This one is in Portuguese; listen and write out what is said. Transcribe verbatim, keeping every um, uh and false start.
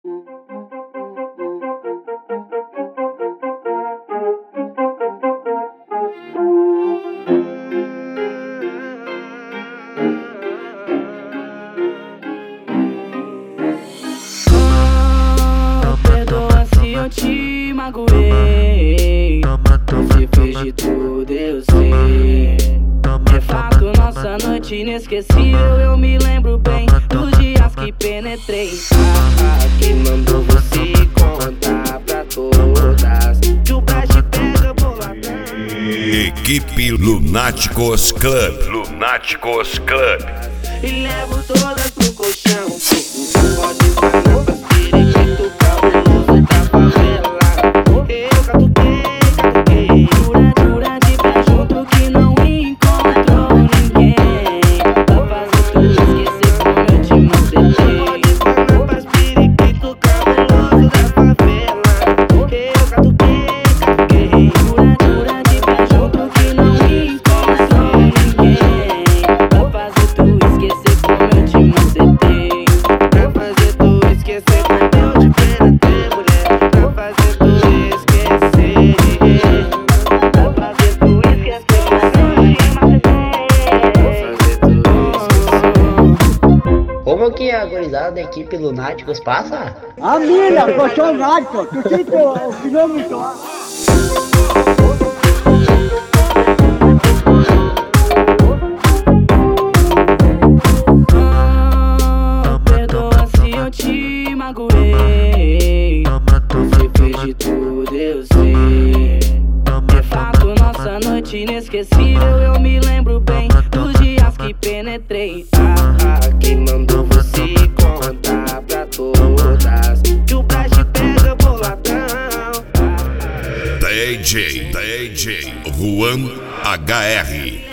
Eu te magoei, você fez de tudo, eu sei. É fato, nossa noite inesquecível. Eu me lembro bem dos dias que penetrei. Ah, quem mandou você contar pra todas que o Brasil pega boladão. Equipe Lunáticos Club, Lunáticos Club. E levo todas pro colchão. Pode falar pras periquitos cabuloso da favela. Eu catuquei, catuquei. Jura, jura de pé junto que não encontrou ninguém pra fazer tu esquecer como eu te mostrei. Pode falar pras periquitos cabuloso da favela. Eu catuquei, catuquei. Jura, jura de pé junto que não encontrou ninguém pra fazer tu esquecer como eu te mostrei. Pra fazer tu esquecer como eu te penetrei, mulher. Pra fazer tu esquecer. Pra fazer tu esquecer como eu te mostrei. Pra fazer tu esquecer. Como que a gurizada da equipe Lunáticos passa? A mina, apaixonado, tu sei o quilômetro. Perdoa se eu te magoei, você fez de tudo, eu sei. É fato, nossa noite inesquecível. Eu me lembro bem dos dias que penetrei. Ah, quem mandou você contar pra todas que o Brasil pega boladão. D J, D J Juan H R.